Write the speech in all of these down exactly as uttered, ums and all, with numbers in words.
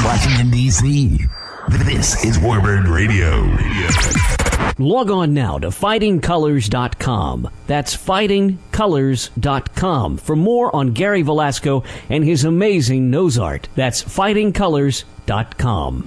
Washington, D C, this is Warbird Radio. Log on now to fighting colors dot com. That's fighting colors dot com for more on Gary Velasco and his amazing nose art. That's fighting colors dot com.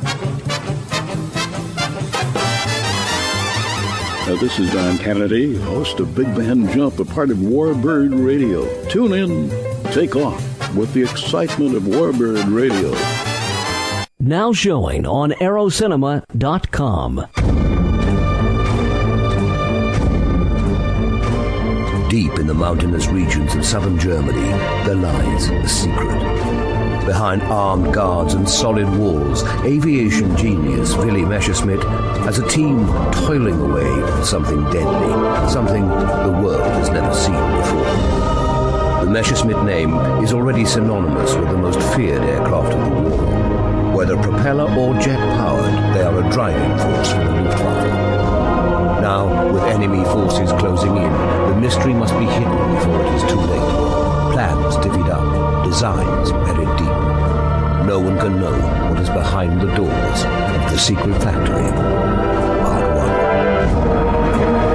Uh, this is Don Kennedy, host of Big Band Jump, a part of Warbird Radio. Tune in, take off with the excitement of Warbird Radio. Now showing on aero cinema dot com. Deep in the mountainous regions of southern Germany, there lies a secret. Behind armed guards and solid walls, aviation genius Willy Messerschmitt has a team toiling away for something deadly, something the world has never seen before. The Messerschmitt name is already synonymous with the most feared aircraft of the war. Whether propeller or jet-powered, they are a driving force for the Luftwaffe. Now, with enemy forces closing in, the mystery must be hidden before it is too late. Plans divvied up, designs buried deep. No one can know what is behind the doors of the secret factory. Part one.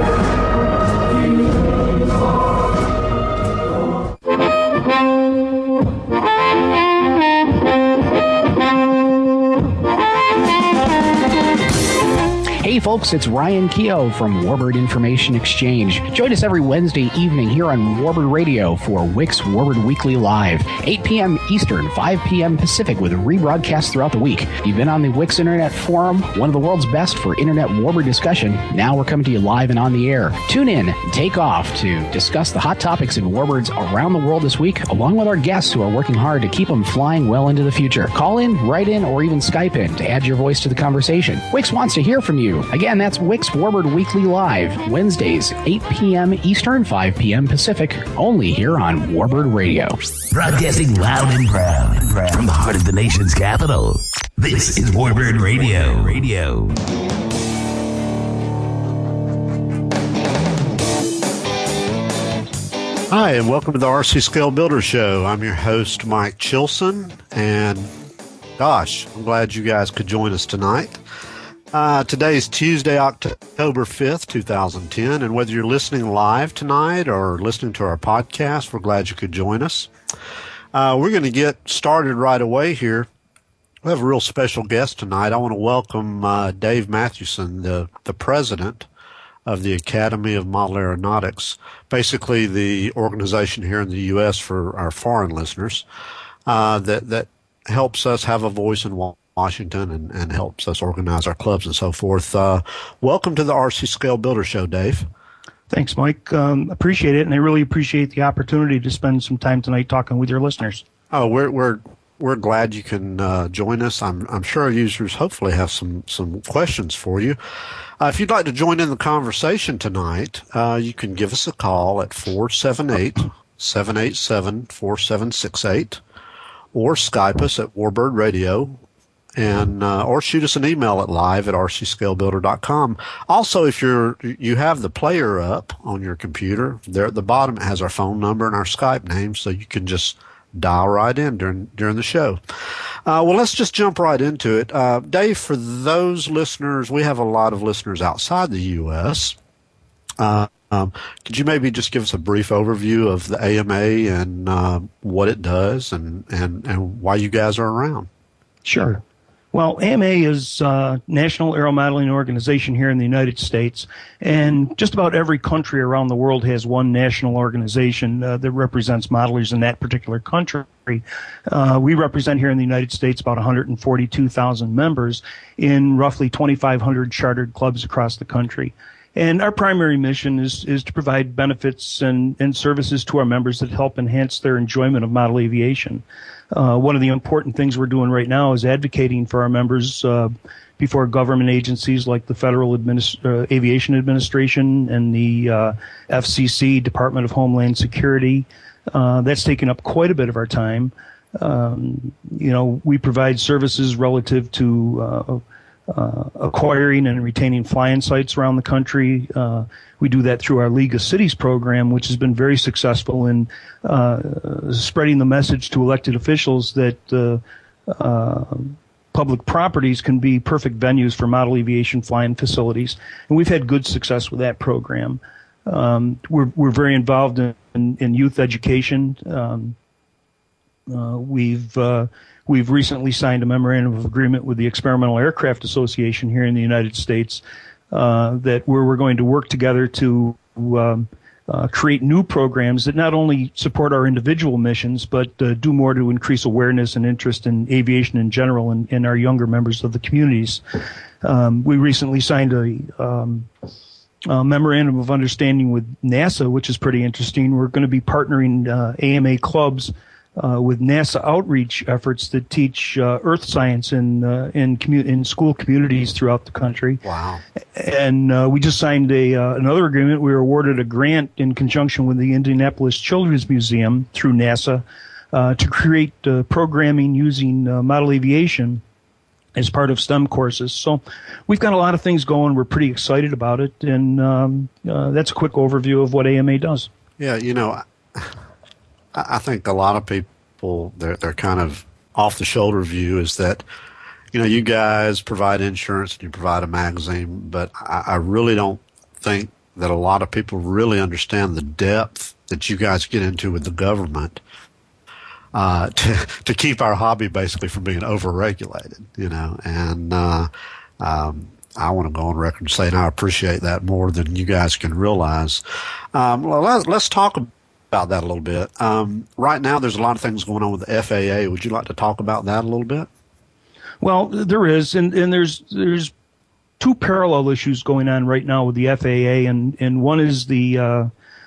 Hey folks, it's Ryan Keogh from Warbird Information Exchange. Join us every Wednesday evening here on Warbird Radio for Wix Warbird Weekly Live, eight p.m. Eastern, five p.m. Pacific, with rebroadcasts throughout the week. You've been on the Wix Internet Forum, one of the world's best for Internet Warbird discussion. Now we're coming to you live and on the air. Tune in, take off to discuss the hot topics in Warbirds around the world this week, along with our guests who are working hard to keep them flying well into the future. Call in, write in, or even Skype in to add your voice to the conversation. Wix wants to hear from you. Again, that's Wix Warbird Weekly Live, Wednesdays, eight p.m. Eastern, five p.m. Pacific, only here on Warbird Radio. Broadcasting loud and proud from the heart of the nation's capital. This is Warbird Radio. Radio. Hi, and welcome to the R C Scale Builder Show. I'm your host, Mike Chilson, and gosh, I'm glad you guys could join us tonight. Uh, today is Tuesday, October fifth, twenty ten, and whether you're listening live tonight or listening to our podcast, we're glad you could join us. Uh, we're going to get started right away here. We have a real special guest tonight. I want to welcome uh, Dave Mathewson, the, the president of the Academy of Model Aeronautics, basically the organization here in the U S for our foreign listeners uh, that, that helps us have a voice in Washington. Washington and, and helps us organize our clubs and so forth. Uh, welcome to the R C Scale Builder Show, Dave. Thanks, Mike. Um, appreciate it, and I really appreciate the opportunity to spend some time tonight talking with your listeners. Oh, we're we're we're glad you can uh, join us. I'm I'm sure our users hopefully have some some questions for you. Uh, if you'd like to join in the conversation tonight, uh, you can give us a call at four seven eight, seven eight seven, four seven six eight or Skype us at Warbird Radio. And uh, or shoot us an email at live at r c scale builder dot com. Also, if you're you have the player up on your computer, there at the bottom it has our phone number and our Skype name, so you can just dial right in during during the show. Uh, well, let's just jump right into it. Uh, Dave, for those listeners, we have a lot of listeners outside the U S. Uh, um, could you maybe just give us a brief overview of the A M A and uh, what it does and, and, and why you guys are around? Sure. Well, A M A is a National Aero Modeling Organization here in the United States, and just about every country around the world has one national organization uh, that represents modelers in that particular country. Uh, we represent here in the United States about one hundred forty-two thousand members in roughly twenty-five hundred chartered clubs across the country. And our primary mission is, is to provide benefits and, and services to our members that help enhance their enjoyment of model aviation. Uh, one of the important things we're doing right now is advocating for our members uh, before government agencies like the Federal Administ- uh, Aviation Administration and the uh, F C C, Department of Homeland Security. Uh, that's taken up quite a bit of our time. Um, you know, we provide services relative to uh, uh, acquiring and retaining fly-in sites around the country. Uh, we do that through our League of Cities program, which has been very successful in uh, spreading the message to elected officials that uh, uh, public properties can be perfect venues for model aviation flying facilities, and we've had good success with that program. Um, we're we're very involved in, in, in youth education. Um, uh, we've uh, we've recently signed a memorandum of agreement with the Experimental Aircraft Association here in the United States uh, that where we're going to work together to um, Uh, create new programs that not only support our individual missions, but uh, do more to increase awareness and interest in aviation in general in, in our younger members of the communities. Um, we recently signed a, um, a memorandum of understanding with NASA, which is pretty interesting. We're going to be partnering uh, A M A clubs uh, with NASA outreach efforts that teach uh, earth science in uh, in, commu- in school communities throughout the country. Wow. And uh, we just signed a uh, another agreement. We were awarded a grant in conjunction with the Indianapolis Children's Museum through NASA uh, to create uh, programming using uh, model aviation as part of STEM courses. So we've got a lot of things going. We're pretty excited about it. And um, uh, that's a quick overview of what A M A does. Yeah, you know, I, I think a lot of people, their their kind of off-the-shoulder view is that, you know, you guys provide insurance and you provide a magazine, but I, I really don't think that a lot of people really understand the depth that you guys get into with the government uh, to, to keep our hobby basically from being overregulated, you know. And uh, um, I want to go on record saying I appreciate that more than you guys can realize. Um, well, let, let's talk about that a little bit. Um, right now, there's a lot of things going on with the F A A. Would you like to talk about that a little bit? Well, there is, and, and there's there's two parallel issues going on right now with the F A A, and, and one is the uh,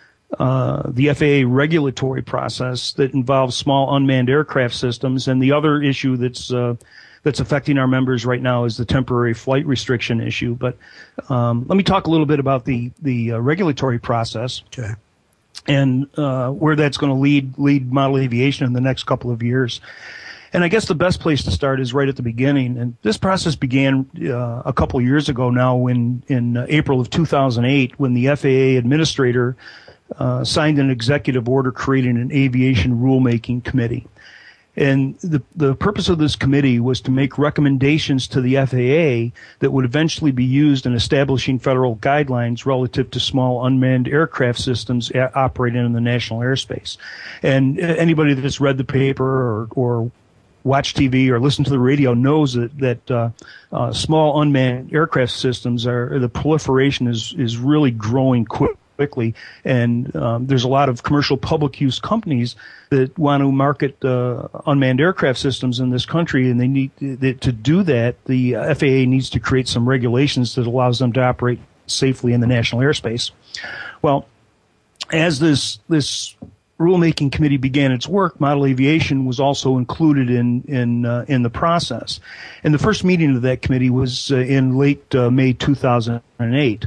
uh, the F A A regulatory process that involves small unmanned aircraft systems, and the other issue that's uh, that's affecting our members right now is the temporary flight restriction issue. But um, let me talk a little bit about the the uh, regulatory process. Okay. And uh, where that's going to lead lead model aviation in the next couple of years. And I guess the best place to start is right at the beginning. And this process began uh, a couple of years ago now in, in uh, April of two thousand eight when the F A A administrator uh, signed an executive order creating an aviation rulemaking committee. And the, the purpose of this committee was to make recommendations to the F A A that would eventually be used in establishing federal guidelines relative to small unmanned aircraft systems a- operating in the national airspace. And anybody that's read the paper or, or watch T V or listen to the radio knows that, that uh, uh, small unmanned aircraft systems are, the proliferation is, is really growing quick. quickly, and um, there's a lot of commercial public use companies that want to market uh, unmanned aircraft systems in this country, and they need they, to do that. The F A A needs to create some regulations that allows them to operate safely in the national airspace. Well, as this this rulemaking committee began its work, model aviation was also included in in uh, in the process, and the first meeting of that committee was uh, in late uh, May two thousand eight.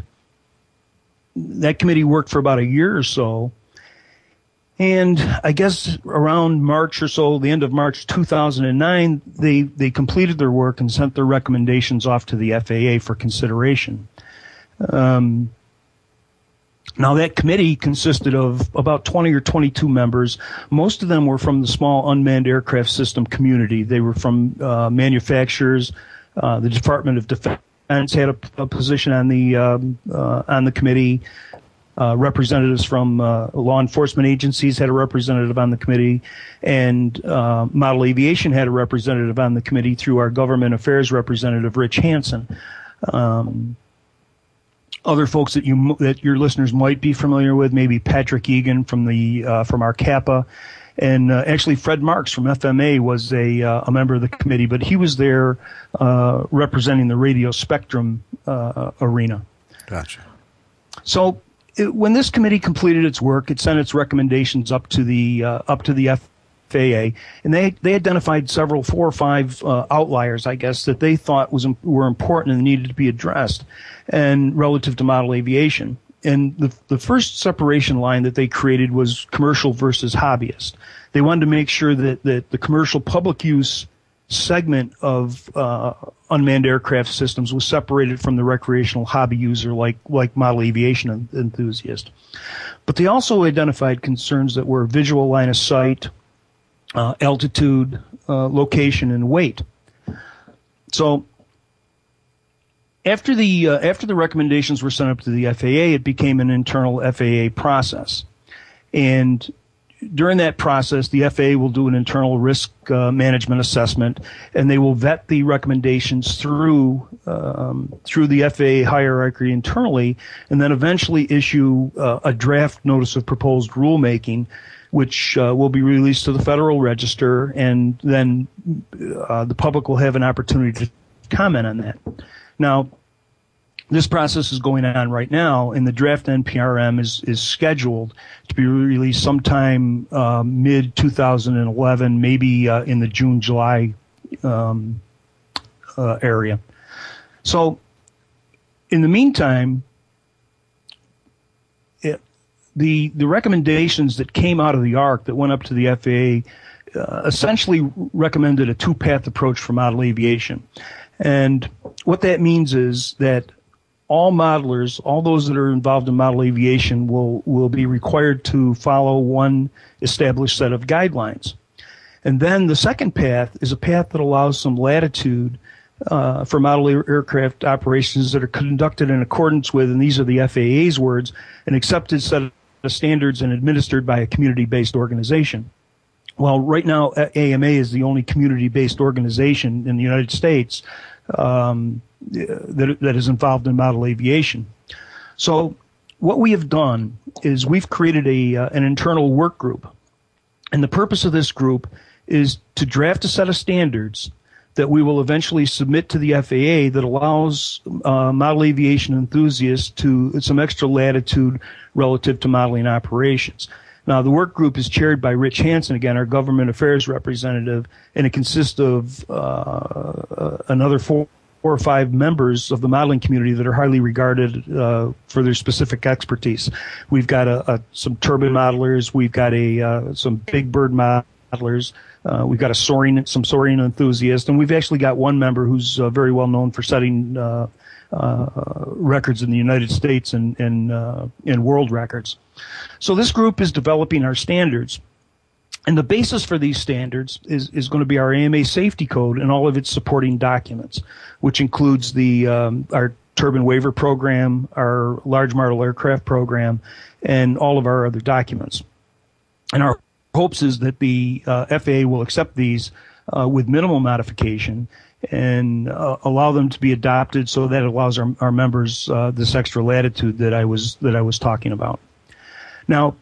That committee worked for about a year or so, and I guess around March or so, the end of March two thousand nine, they, they completed their work and sent their recommendations off to the F A A for consideration. Um, now, that committee consisted of about twenty or twenty-two members. Most of them were from the small unmanned aircraft system community. They were from uh, manufacturers, uh, the Department of Defense had a, a position on the um, uh, on the committee. Uh, representatives from uh, law enforcement agencies had a representative on the committee, and uh, Model Aviation had a representative on the committee through our government affairs representative, Rich Hansen. Um, other folks that you that your listeners might be familiar with, maybe Patrick Egan from the uh, from our CAPA. And uh, actually, Fred Marks from F M A was a uh, a member of the committee, but he was there uh, representing the radio spectrum uh, arena. Gotcha. So it, when this committee completed its work, it sent its recommendations up to the uh, up to the F A A, and they they identified several four or five uh, outliers, I guess, that they thought was were important and needed to be addressed, and relative to model aviation. And the the first separation line that they created was commercial versus hobbyist. They wanted to make sure that, that the commercial public use segment of uh, unmanned aircraft systems was separated from the recreational hobby user like, like model aviation enthusiast. But they also identified concerns that were visual line of sight, uh, altitude, uh, location and weight. So after the uh, after the recommendations were sent up to the F A A, it became an internal F A A process. And during that process, the F A A will do an internal risk uh, management assessment, and they will vet the recommendations through um, through the F A A hierarchy internally, and then eventually issue uh, a draft notice of proposed rulemaking, which uh, will be released to the Federal Register, and then uh, the public will have an opportunity to comment on that. Now, this process is going on right now, and the draft N P R M is, is scheduled to be released sometime uh, mid twenty eleven, maybe uh, in the June July um, uh, area. So, in the meantime, it, the the recommendations that came out of the A R C that went up to the F A A uh, essentially recommended a two-path approach for model aviation, and what that means is that all modelers, all those that are involved in model aviation, will, will be required to follow one established set of guidelines. And then the second path is a path that allows some latitude uh, for model air- aircraft operations that are conducted in accordance with, and these are the F A A's words, an accepted set of standards and administered by a community-based organization. Well, right now, A M A is the only community-based organization in the United States um, that, that is involved in model aviation. So what we have done is we've created a uh, an internal work group. And the purpose of this group is to draft a set of standards that we will eventually submit to the F A A that allows uh, model aviation enthusiasts to some extra latitude relative to modeling operations. Now, the work group is chaired by Rich Hansen, again, our government affairs representative, and it consists of uh, another four, four or five members of the modeling community that are highly regarded uh, for their specific expertise. We've got a, a, some turbine modelers, we've got a uh, some big bird modelers, uh, we've got a soaring, some soaring enthusiasts, and we've actually got one member who's uh, very well known for setting uh, uh, records in the United States and and, uh, and world records. So this group is developing our standards, and the basis for these standards is, is going to be our A M A safety code and all of its supporting documents, which includes the um, our turbine waiver program, our large model aircraft program, and all of our other documents. And our hopes is that the uh, F A A will accept these uh, with minimal modification and uh, allow them to be adopted, so that it allows our, our members uh, this extra latitude that I was that I was talking about. Now,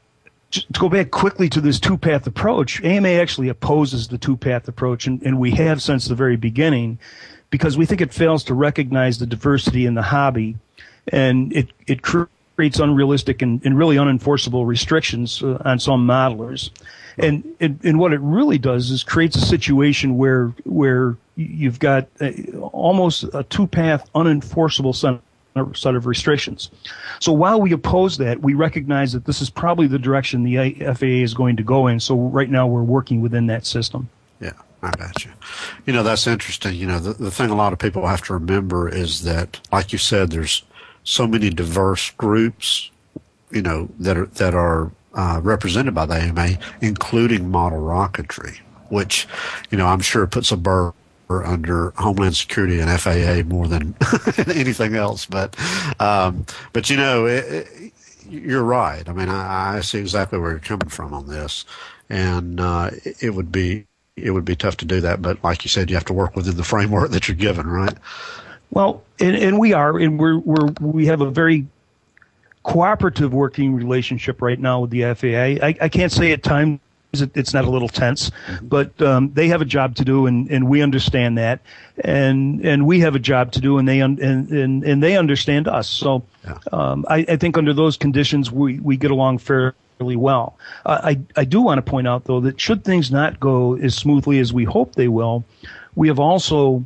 to go back quickly to this two-path approach, A M A actually opposes the two-path approach, and, and we have since the very beginning, because we think it fails to recognize the diversity in the hobby, and it, it creates unrealistic and, and really unenforceable restrictions uh, on some modelers. And, and and what it really does is creates a situation where where you've got a, almost a two-path unenforceable set set of restrictions. So while we oppose that, we recognize that this is probably the direction the F A A is going to go in. So right now we're working within that system. Yeah, I got you. You know, that's interesting. You know, the, the thing a lot of people have to remember is that, like you said, there's so many diverse groups, you know, that are, that are uh, represented by the A M A, including model rocketry, which, you know, I'm sure puts a burr under Homeland Security and F A A more than anything else. But, um, but you know, it, it, you're right. I mean, I, I see exactly where you're coming from on this, and uh, it, it would be it would be tough to do that. But like you said, you have to work within the framework that you're given, right? Well, and, and we are, and we're we're we have a very cooperative working relationship right now with the F A A. I, I can't say at times it's not a little tense, but um, they have a job to do, and, and we understand that, and and we have a job to do, and they un- and, and and they understand us. So yeah. um, I, I think under those conditions we, we get along fairly well. Uh, I I do want to point out though that should things not go as smoothly as we hope they will, we have also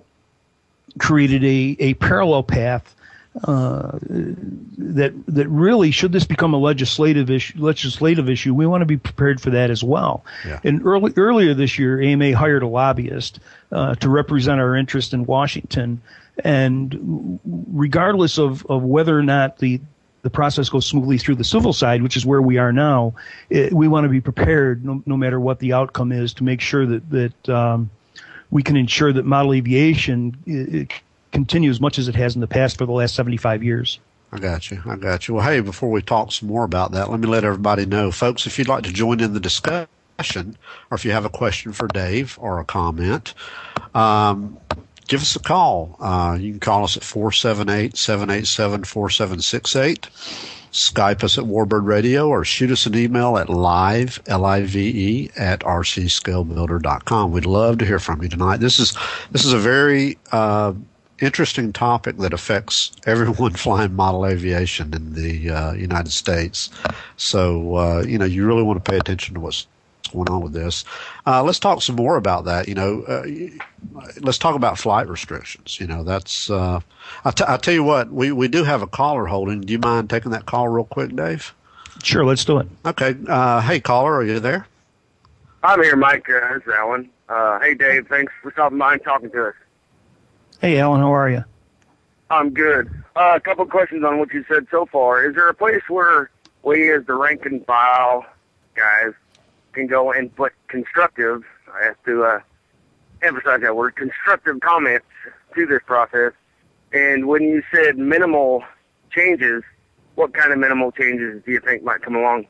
created a, a parallel path. Uh, that that really, should this become a legislative issue, legislative issue, we want to be prepared for that as well. Yeah. And early, earlier this year, A M A hired a lobbyist uh, to represent our interest in Washington. And regardless of, of whether or not the the process goes smoothly through the civil side, which is where we are now, it, we want to be prepared no, no matter what the outcome is to make sure that, that um, we can ensure that model aviation it, it continues much as it has in the past for the last seventy-five years. I got you. I got you. Well, hey, before we talk some more about that, let me let everybody know, folks, if you'd like to join in the discussion, or if you have a question for Dave or a comment, um, give us a call. Uh, you can call us at four seven eight, seven eight seven, four seven six eight. Skype us at Warbird Radio, or shoot us an email at live, L I V E, at r c scale builder dot com. We'd love to hear from you tonight. This is, this is a very, uh, interesting topic that affects everyone flying model aviation in the uh, United States. So, uh, you know, you really want to pay attention to what's going on with this. Uh, let's talk some more about that. You know, uh, let's talk about flight restrictions. You know, that's, uh, I'll, t- I'll tell you what, we, we do have a caller holding. Do you mind taking that call real quick, Dave? Sure, let's do it. Okay. Uh, hey, caller, are you there? I'm here, Mike. Uh, it's Alan. Uh, hey, Dave, thanks for stopping by and talking to us. Hey, Alan, how are you? I'm good. Uh, a couple of questions on what you said so far. Is there a place where we, as the rank and file guys, can go and put constructive, I have to uh, emphasize that word, constructive comments to this process? And when you said minimal changes, what kind of minimal changes do you think might come along?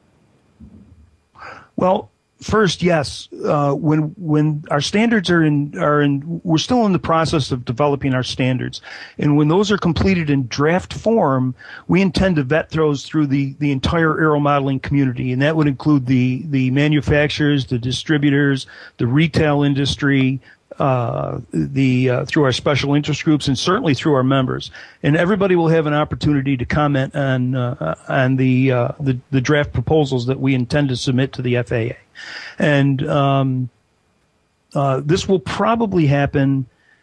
Well, first, yes. Uh, when when our standards are in are in, we're still in the process of developing our standards, and when those are completed in draft form, we intend to vet those through the the entire aero modeling community, and that would include the the manufacturers, the distributors, the retail industry, uh, the uh, through our special interest groups, and certainly through our members. And everybody will have an opportunity to comment on uh, on the, uh, the the draft proposals that we intend to submit to the F A A. And um, uh, this will probably happen,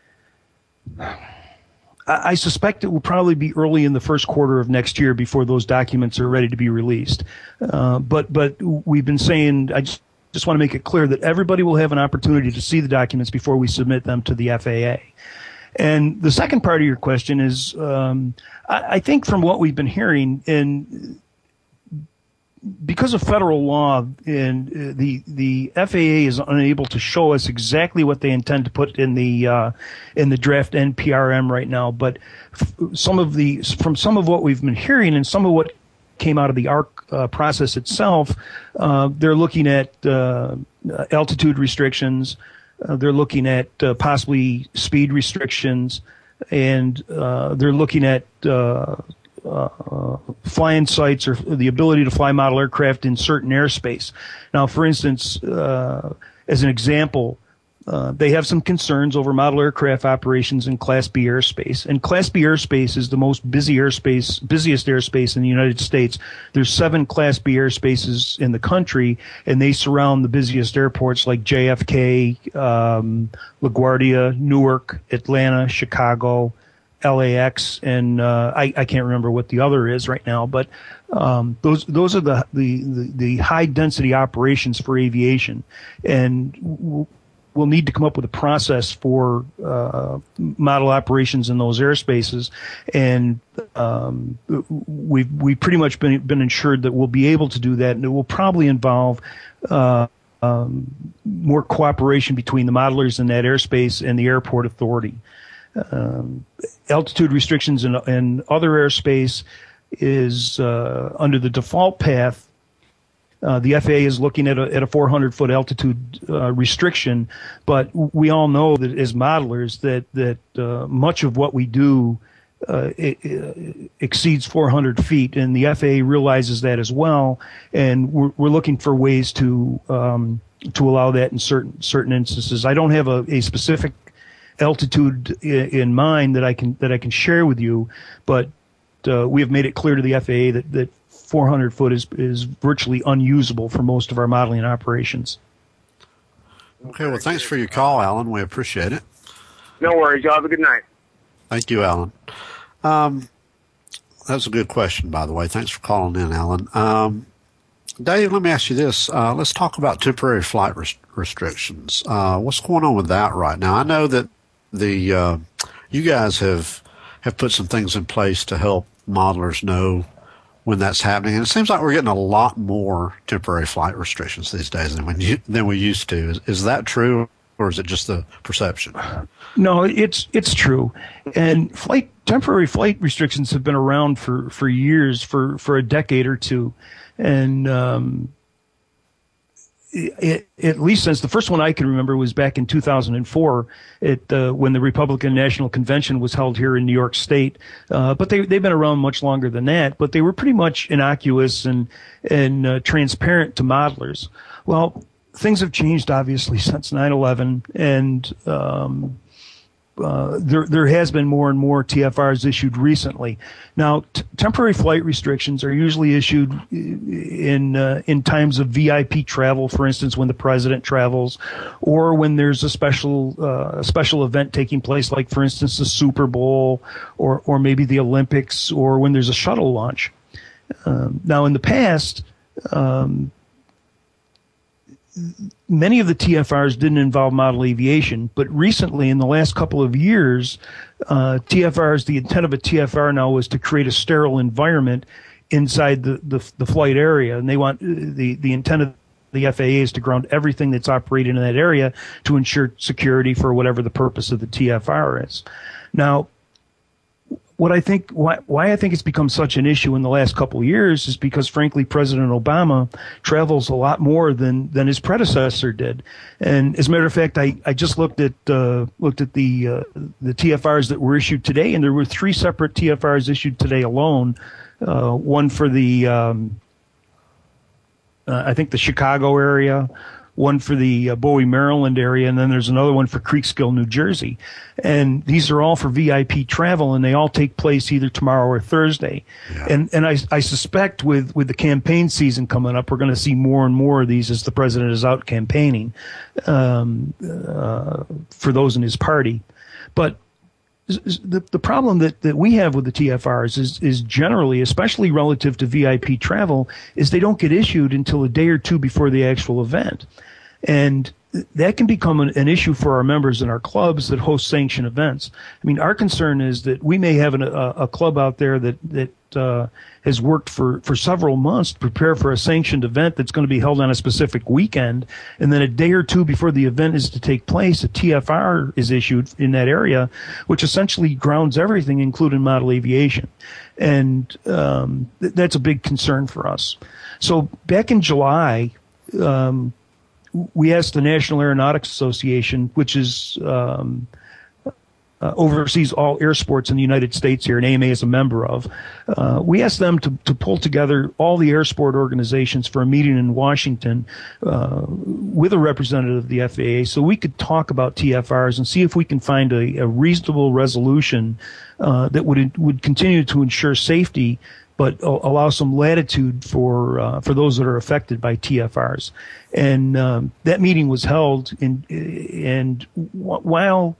I, I suspect it will probably be early in the first quarter of next year before those documents are ready to be released. Uh, but but we've been saying, I just, just want to make it clear that everybody will have an opportunity to see the documents before we submit them to the F A A. And the second part of your question is, um, I, I think from what we've been hearing, and because of federal law, and the the F A A is unable to show us exactly what they intend to put in the uh, in the draft N P R M right now. But f- some of the from some of what we've been hearing, and some of what came out of the A R C uh, process itself, uh, they're looking at uh, altitude restrictions. Uh, they're looking at uh, possibly speed restrictions, and uh, they're looking at uh, Uh, flying sites, or the ability to fly model aircraft in certain airspace. Now, for instance, uh, as an example, uh, they have some concerns over model aircraft operations in Class B airspace. And Class B airspace is the most busy airspace, busiest airspace in the United States. There's seven Class B airspaces in the country, and they surround the busiest airports like J F K, um, LaGuardia, Newark, Atlanta, Chicago, L A X, and uh, I, I can't remember what the other is right now, but um, those those are the, the, the, the high density operations for aviation, and we'll need to come up with a process for uh, model operations in those airspaces, and um, we've we've pretty much been been ensured that we'll be able to do that, and it will probably involve Uh, um, more cooperation between the modelers in that airspace and the airport authority. Um, altitude restrictions in, in other airspace is uh, under the default path. Uh, the F A A is looking at a, at a four hundred foot altitude uh, restriction, but we all know that as modelers that that uh, much of what we do uh, it, it exceeds four hundred feet, and the F A A realizes that as well, and we're, we're looking for ways to um, to allow that in certain certain instances. I don't have a, a specific altitude in mind that I can that I can share with you, but uh, we have made it clear to the F A A that, that four hundred foot is is virtually unusable for most of our modeling operations. Okay, well, thanks for your call, Alan. We appreciate it. No worries. Y'all have a good night. Thank you, Alan. Um, that's a good question, by the way. Thanks for calling in, Alan. Um, Dave, let me ask you this. Uh, let's talk about temporary flight rest- restrictions. Uh, what's going on with that right now? I know that the uh, you guys have have put some things in place to help modelers know when that's happening. And it seems like we're getting a lot more temporary flight restrictions these days than when you, than we used to. Is, is that true, or is it just the perception? No, it's it's true. And flight temporary flight restrictions have been around for, for years, for, for a decade or two. And um, it, at least since the first one I can remember was back in two thousand four, it, uh, when the Republican National Convention was held here in New York State. Uh, but they, they've been around much longer than that. But they were pretty much innocuous and, and uh, transparent to modelers. Well, things have changed, obviously, since nine eleven, and um, uh, there there has been more and more T F Rs issued recently. Now, t- temporary flight restrictions are usually issued in uh, in times of V I P travel, for instance, when the president travels, or when there's a special uh, a special event taking place, like, for instance, the Super Bowl, or or maybe the Olympics, or when there's a shuttle launch. Um, now, in the past, um, many of the T F Rs didn't involve model aviation, but recently, in the last couple of years, uh, T F Rs, the intent of a T F R now is to create a sterile environment inside the, the, the flight area. And they want, the, the intent of the F A A is to ground everything that's operating in that area to ensure security for whatever the purpose of the T F R is. Now, What I think, why, why I think it's become such an issue in the last couple of years is because, frankly, President Obama travels a lot more than, than his predecessor did. And as a matter of fact, I, I just looked at uh, looked at the uh, the T F Rs that were issued today, and there were three separate T F Rs issued today alone. Uh, one for the um, uh, I think the Chicago area, one for the uh, Bowie, Maryland area, and then there's another one for Creekskill, New Jersey. And these are all for V I P travel, and they all take place either tomorrow or Thursday. Yeah. And and I, I suspect with, with the campaign season coming up, we're going to see more and more of these as the president is out campaigning um, uh, for those in his party. But the the problem that, that we have with the T F Rs is is generally, especially relative to V I P travel, is they don't get issued until a day or two before the actual event. And that can become an, an issue for our members in our clubs that host sanctioned events. I mean, our concern is that we may have an, a, a club out there that, that uh, has worked for, for several months to prepare for a sanctioned event that's going to be held on a specific weekend, and then a day or two before the event is to take place, a T F R is issued in that area, which essentially grounds everything, including model aviation. And um, th- that's a big concern for us. So back in July, um, we asked the National Aeronautics Association, which is um, uh, oversees all air sports in the United States here, and A M A is a member of. Uh, we asked them to, to pull together all the air sport organizations for a meeting in Washington uh, with a representative of the F A A, so we could talk about T F Rs and see if we can find a, a reasonable resolution uh, that would would continue to ensure safety, but allow some latitude for uh, for those that are affected by T F Rs. And um, that meeting was held, in, and while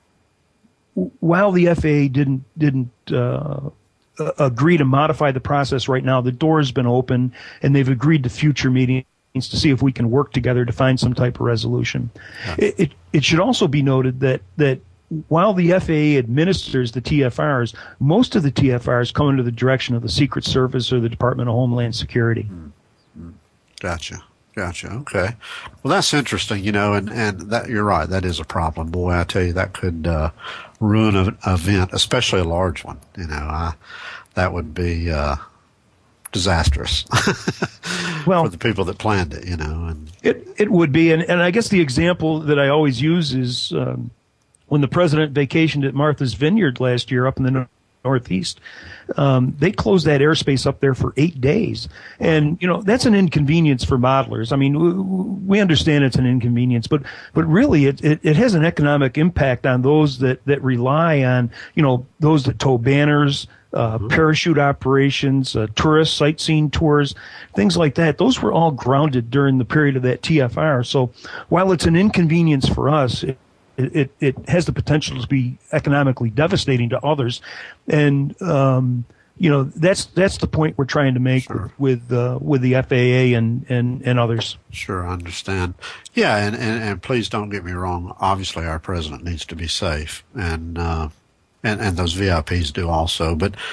while the F A A didn't didn't uh, agree to modify the process right now, the door has been open, and they've agreed to future meetings to see if we can work together to find some type of resolution. Yeah. It, it it should also be noted that that. While the F A A administers the T F Rs, most of the T F Rs come under the direction of the Secret Service or the Department of Homeland Security. Mm-hmm. Gotcha. Gotcha. Okay. Well, that's interesting, you know, and, and that you're right. That is a problem. Boy, I tell you, that could uh, ruin an event, especially a large one. You know, I, that would be uh, disastrous well, for the people that planned it, you know. And it, it would be. And, and I guess the example that I always use is um, when the president vacationed at Martha's Vineyard last year up in the Northeast, um, they closed that airspace up there for eight days. And, you know, that's an inconvenience for modelers. I mean, we understand it's an inconvenience, but, but really it, it, it has an economic impact on those that, that rely on, you know, those that tow banners, uh, mm-hmm. parachute operations, uh, tourist sightseeing tours, things like that. Those were all grounded during the period of that T F R. So while it's an inconvenience for us, it, It, it has the potential to be economically devastating to others, and um, you know that's that's the point we're trying to make sure. with uh, with the F A A and, and, and others. Sure, I understand. Yeah, and, and, and please don't get me wrong. Obviously, our president needs to be safe, and uh, and and those V I Ps do also. But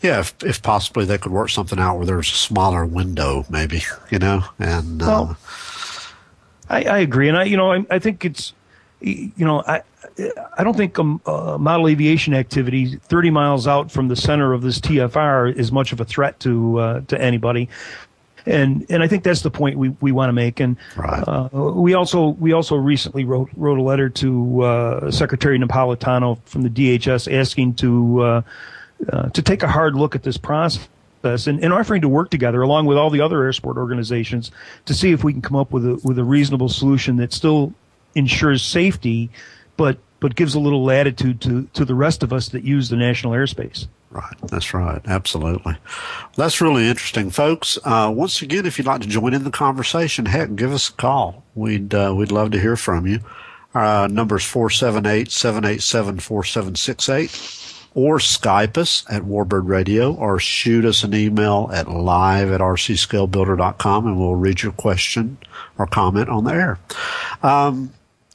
Yeah, if, if possibly they could work something out where there's a smaller window, maybe, you know, and. Uh, well, I, I agree, and I, you know, I, I think it's, you know, I, I don't think a, a model aviation activity thirty miles out from the center of this T F R is much of a threat to uh, to anybody, and and I think that's the point we, we want to make. And right. uh, we also we also recently wrote wrote a letter to uh, Secretary Napolitano from the D H S asking to uh, uh, to take a hard look at this process. And, and offering to work together along with all the other air sport organizations to see if we can come up with a with a reasonable solution that still ensures safety, but but gives a little latitude to, to the rest of us that use the national airspace. Right, that's right, absolutely. That's really interesting, folks. Uh, once again, if you'd like to join in the conversation, heck, give us a call. We'd uh, we'd love to hear from you. Our uh, number is four seven eight, seven eight seven, four seven six eight. Or Skype us at Warbird Radio, or shoot us an email at live at r c scale builder dot com, and we'll read your question or comment on the air. Um,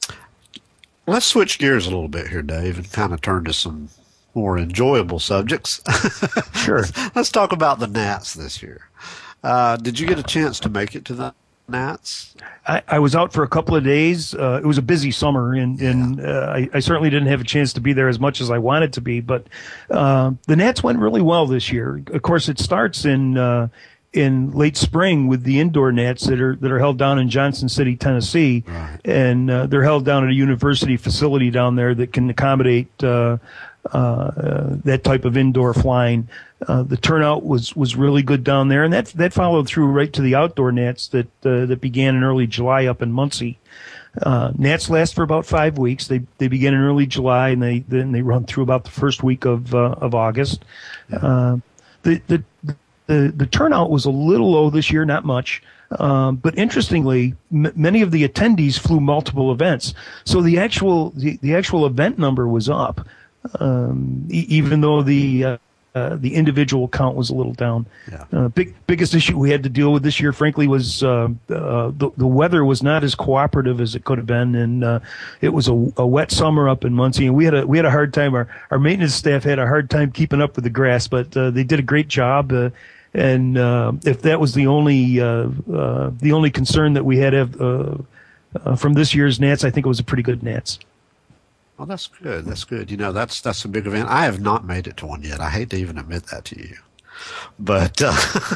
let's switch gears a little bit here, Dave, and kind of turn to some more enjoyable subjects. Sure. Let's talk about the Nats this year. Uh, did you get a chance to make it to the Nats? I, I was out for a couple of days. Uh, it was a busy summer, and, and uh, I, I certainly didn't have a chance to be there as much as I wanted to be. But uh, the Nats went really well this year. Of course, it starts in uh, in late spring with the indoor Nats that are that are held down in Johnson City, Tennessee, right. and uh, they're held down at a university facility down there that can accommodate uh, uh, that type of indoor flying. Uh, the turnout was, was really good down there, and that that followed through right to the outdoor Nats that uh, that began in early July up in Muncie. Uh, Nats last for about five weeks. They they begin in early July, and they then they run through about the first week of uh, of August. Yeah. Uh, the the the the turnout was a little low this year, not much. Um, but interestingly, m- many of the attendees flew multiple events, so the actual the, the actual event number was up, um, e- even though the uh, Uh, the individual count was a little down. Yeah. Uh, big biggest issue we had to deal with this year, frankly, was uh, uh, the the weather was not as cooperative as it could have been, and uh, it was a, a wet summer up in Muncie, and we had a we had a hard time. Our our maintenance staff had a hard time keeping up with the grass, but uh, they did a great job. Uh, and uh, if that was the only uh, uh, the only concern that we had uh, uh, from this year's Nats, I think it was a pretty good Nats. Well, that's good. That's good. You know, that's that's a big event. I have not made it to one yet. I hate to even admit that to you, but uh,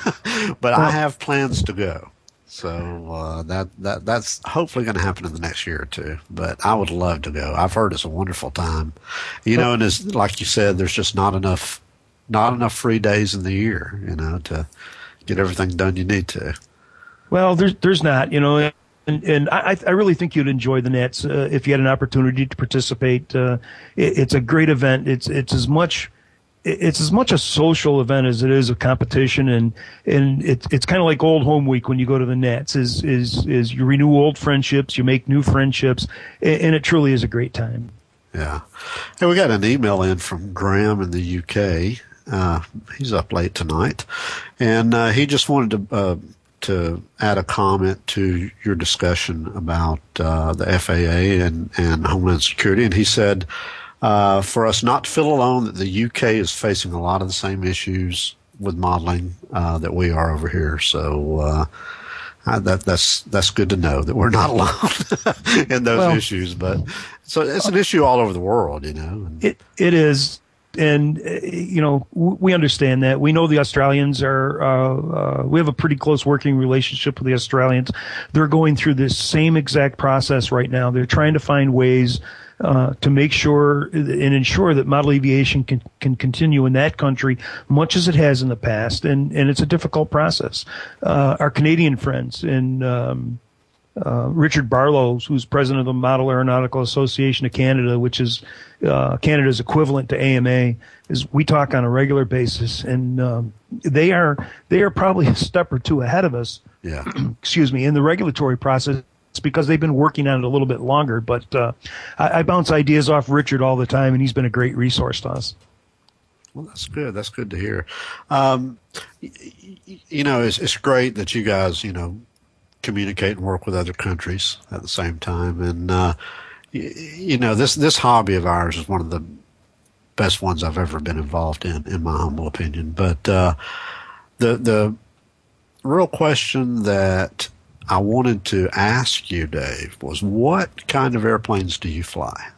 but I have plans to go. So uh, that that that's hopefully going to happen in the next year or two. But I would love to go. I've heard it's a wonderful time. You know, and it's like you said, there's just not enough not enough free days in the year, you know, to get everything done you need to. Well, there's there's not, you know. And, and I, I really think you'd enjoy the Nats uh, if you had an opportunity to participate. Uh, it, it's a great event. It's it's as much it's as much a social event as it is a competition, and and it's it's kind of like old home week when you go to the Nats. Is is is you renew old friendships, you make new friendships, and, and it truly is a great time. Yeah. Hey, we got an email in from Graham in the U K. Uh, he's up late tonight, and uh, he just wanted to. Uh, to add a comment to your discussion about uh, the F A A and, and Homeland Security. And he said, uh, for us not to feel alone, that the U K is facing a lot of the same issues with modeling uh, that we are over here. So uh, that that's that's good to know that we're not alone in those well, issues. But so it's an issue all over the world, you know. And, it it is. And, uh, you know, w- we understand that. We know the Australians are, uh, uh, we have a pretty close working relationship with the Australians. They're going through this same exact process right now. They're trying to find ways uh, to make sure and ensure that model aviation can, can continue in that country much as it has in the past. And, and it's a difficult process. Uh, our Canadian friends in, um, Uh, Richard Barlow, who's president of the Model Aeronautical Association of Canada, which is uh, Canada's equivalent to A M A, is we talk on a regular basis, and um, they are they are probably a step or two ahead of us. Yeah. Excuse me, in the regulatory process, because they've been working on it a little bit longer. But uh, I, I bounce ideas off Richard all the time, and he's been a great resource to us. Well, that's good. That's good to hear. Um, y- y- you know, it's it's great that you guys, you know, communicate and work with other countries at the same time. And, uh, you, you know, this, this hobby of ours is one of the best ones I've ever been involved in, in my humble opinion. But uh, the the real question that I wanted to ask you, Dave, was what kind of airplanes do you fly?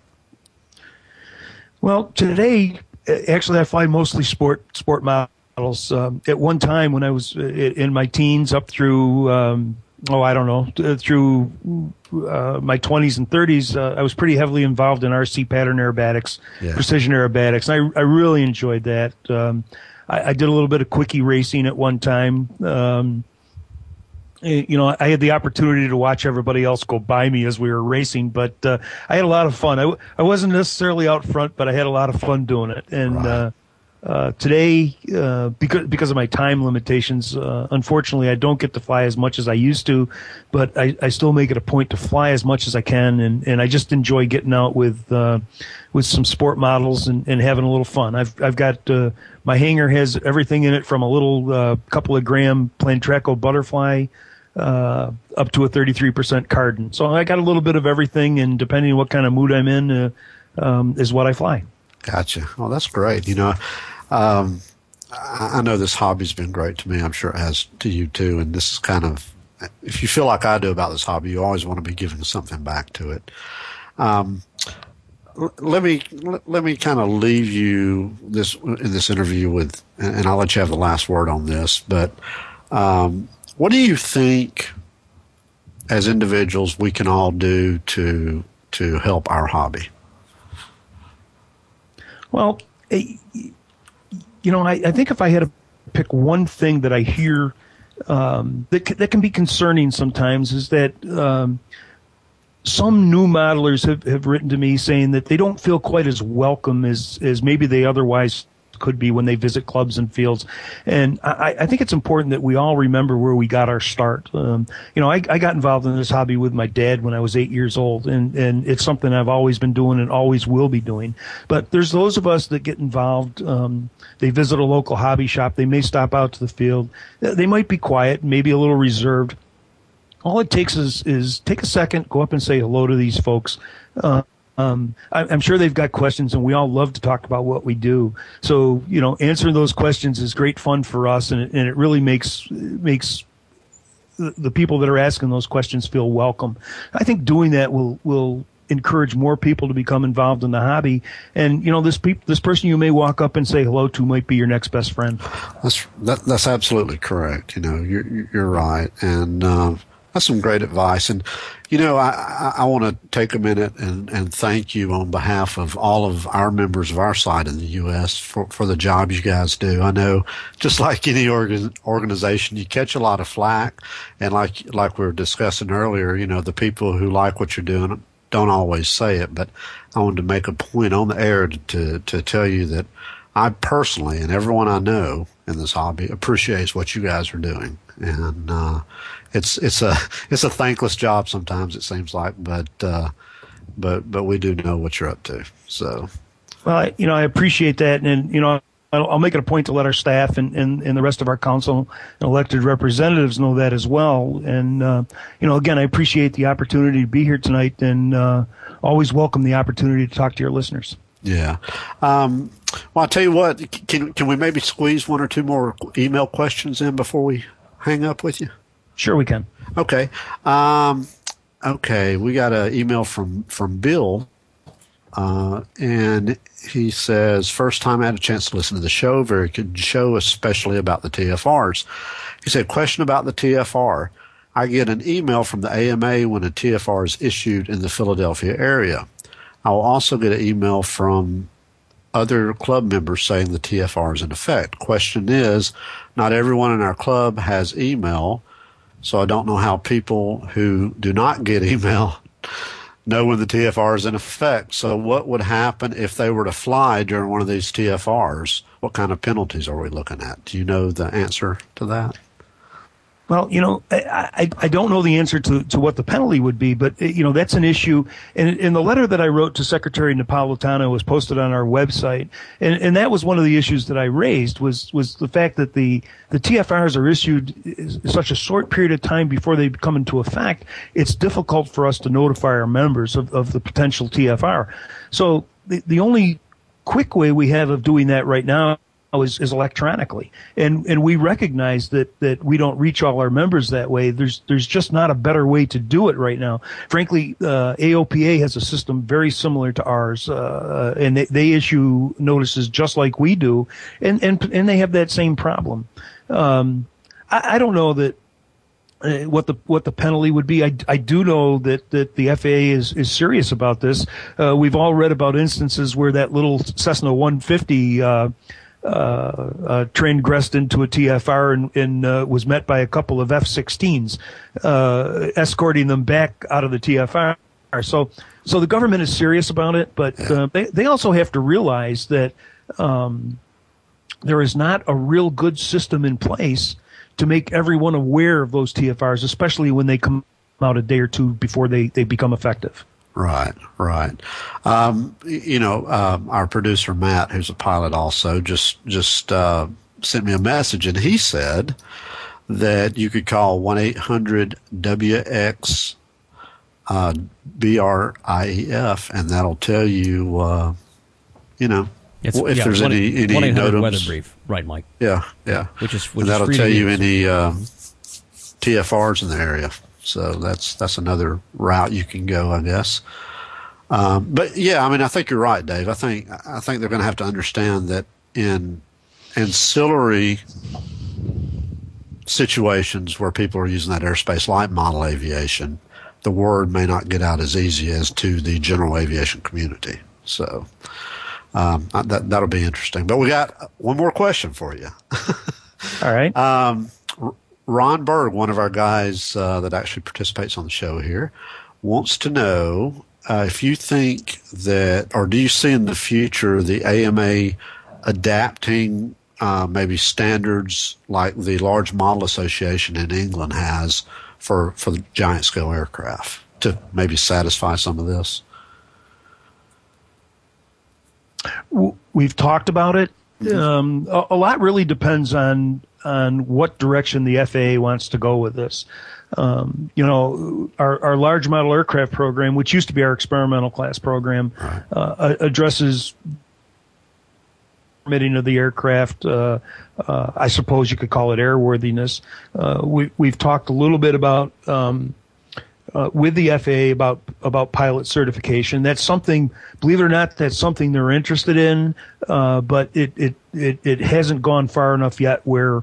Well, today, actually, I fly mostly sport sport models. Um, at one time, when I was in my teens, up through um, oh, I don't know, through uh, my twenties and thirties, uh, I was pretty heavily involved in R C pattern aerobatics, yeah. precision aerobatics. And I I really enjoyed that. Um, I, I did a little bit of quickie racing at one time. Um, You know, I had the opportunity to watch everybody else go by me as we were racing, but uh, I had a lot of fun. I, I wasn't necessarily out front, but I had a lot of fun doing it. And right. uh, uh, today, uh, because because of my time limitations, uh, unfortunately, I don't get to fly as much as I used to, but I, I still make it a point to fly as much as I can, and, and I just enjoy getting out with uh, with some sport models and, and having a little fun. I've I've got uh, my hangar has everything in it from a little uh, couple of gram Plantraco butterfly. Uh, up to a thirty-three percent Carden. So I got a little bit of everything, and depending on what kind of mood I'm in, uh, um, is what I fly. Gotcha. Well, that's great. You know, um, I, I know this hobby's been great to me. I'm sure it has to you too. And this is kind of, if you feel like I do about this hobby, you always want to be giving something back to it. Um, let me let me kind of leave you this in this interview with, and I'll let you have the last word on this, but. Um, What do you think, as individuals, we can all do to to help our hobby? Well, you know, I, I think if I had to pick one thing that I hear um, that that can be concerning sometimes is that um, some new modelers have, have written to me saying that they don't feel quite as welcome as as maybe they otherwise could be when they visit clubs and fields. And I, I think it's important that we all remember where we got our start. Um, you know, I, I got involved in this hobby with my dad when I was eight years old, and, and it's something I've always been doing and always will be doing. But there's those of us that get involved. Um, they visit a local hobby shop. They may stop out to the field. They might be quiet, maybe a little reserved. All it takes is, is take a second, go up and say hello to these folks. Uh, Um, I'm sure they've got questions, and we all love to talk about what we do. So, you know, answering those questions is great fun for us, and it, and it really makes makes the people that are asking those questions feel welcome. I think doing that will will encourage more people to become involved in the hobby. And, you know, this peop- this person you may walk up and say hello to might be your next best friend. That's that, that's absolutely correct. You know, you're you're right, and uh, that's some great advice. And you know, I, I, I want to take a minute and, and thank you on behalf of all of our members of our side in the U S for, for the job you guys do. I know, just like any organ, organization, you catch a lot of flack. And like like we were discussing earlier, you know, the people who like what you're doing don't always say it. But I wanted to make a point on the air to, to, to tell you that I personally, and everyone I know in this hobby, appreciates what you guys are doing. And uh It's it's a it's a thankless job sometimes, it seems like, but uh, but but we do know what you're up to. So, well, I, you know, I appreciate that, and you know, I'll, I'll make it a point to let our staff and, and, and the rest of our council and elected representatives know that as well. And uh, you know, again, I appreciate the opportunity to be here tonight, and uh, always welcome the opportunity to talk to your listeners. Yeah. Um, well, I'll tell you what. Can can we maybe squeeze one or two more email questions in before we hang up with you? Sure, we can. Okay. Um, okay. We got an email from, from Bill, uh, and he says, first time I had a chance to listen to the show, very good show, especially about the T F Rs. He said, question about the T F R. I get an email from the A M A when a T F R is issued in the Philadelphia area. I will also get an email from other club members saying the T F R is in effect. Question is, not everyone in our club has email, so I don't know how people who do not get email know when the T F R is in effect. So what would happen if they were to fly during one of these T F Rs? What kind of penalties are we looking at? Do you know the answer to that? Well, you know, I, I, I don't know the answer to, to what the penalty would be, but, you know, that's an issue. And in the letter that I wrote to Secretary Napolitano was posted on our website, and, and that was one of the issues that I raised was, was the fact that the, the T F Rs are issued such a short period of time before they come into effect. It's difficult for us to notify our members of, of the potential T F R. So the, the only quick way we have of doing that right now is, is electronically. And and we recognize that, that we don't reach all our members that way. There's there's just not a better way to do it right now. Frankly, uh, A O P A has a system very similar to ours, uh, and they, they issue notices just like we do, and, and, and they have that same problem. Um, I, I don't know that Uh, what the what the penalty would be. I, I do know that, that the F A A is, is serious about this. Uh, we've all read about instances where that little Cessna one fifty uh, uh, uh, transgressed into a T F R and, and uh, was met by a couple of F sixteens uh, escorting them back out of the T F R. So so the government is serious about it, but uh, they they also have to realize that um, there is not a real good system in place to make everyone aware of those T F Rs, especially when they come out a day or two before they, they become effective. Right, right. Um, you know, um, our producer, Matt, who's a pilot also, just just uh, sent me a message, and he said that you could call one eight hundred W X uh, B R I E F, and that'll tell you, uh, you know, It's, well, if yeah, there's one, any any one eight hundred notams. weather brief, right, Mike? Yeah, yeah. Which is which and that'll is free tell to you use. any um, T F Rs in the area. So that's that's another route you can go, I guess. Um, but yeah, I mean, I think you're right, Dave. I think I think they're going to have to understand that in ancillary situations where people are using that airspace, like model aviation, the word may not get out as easy as to the general aviation community. So. Um, that, that'll be interesting. But we got one more question for you. All right. Um, Ron Berg, one of our guys uh, that actually participates on the show here, wants to know uh, if you think that, or do you see in the future the A M A adapting uh, maybe standards like the Large Model Association in England has for, for the giant scale aircraft to maybe satisfy some of this? We've talked about it. Um, a, a lot really depends on on what direction the F A A wants to go with this. Um, you know, our, our large model aircraft program, which used to be our experimental class program, right. uh, addresses permitting of the aircraft. Uh, uh, I suppose you could call it airworthiness. Uh, we, we've talked a little bit about um, Uh, with the F A A about about pilot certification. That's something, believe it or not, that's something they're interested in, uh, but it, it, it, it hasn't gone far enough yet where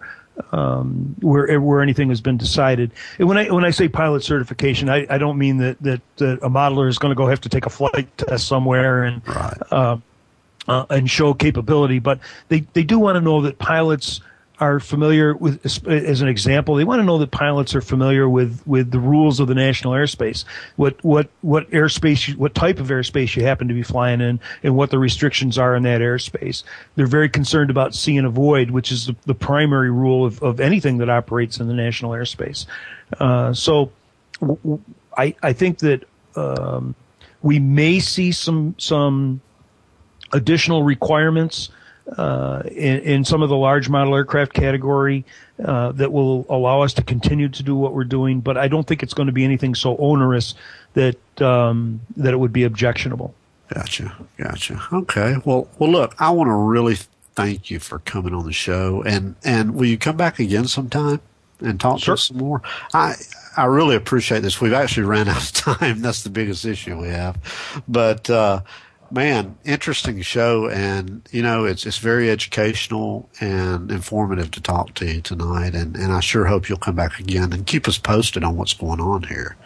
um, where where anything has been decided. And when I when I say pilot certification, I, I don't mean that, that, that a modeler is going to go have to take a flight test somewhere and right. uh, uh, and show capability, but they, they do want to know that pilots are familiar with, as an example, they want to know that pilots are familiar with, with the rules of the national airspace, what what what airspace, you, what type of airspace you happen to be flying in, and what the restrictions are in that airspace. They're very concerned about see and avoid, which is the, the primary rule of, of anything that operates in the national airspace. Uh, so, w- w- I I think that um, we may see some some additional requirements Uh, in, in some of the large model aircraft category uh, that will allow us to continue to do what we're doing, but I don't think it's going to be anything so onerous that um, that it would be objectionable. Gotcha, gotcha. Okay, well, well, look, I want to really thank you for coming on the show, and and will you come back again sometime and talk Sure. to us some more? I I really appreciate this. We've actually ran out of time. That's the biggest issue we have, but. Uh, Man, interesting show, and you know it's it's very educational and informative to talk to you tonight, and, and I sure hope you'll come back again and keep us posted on what's going on here.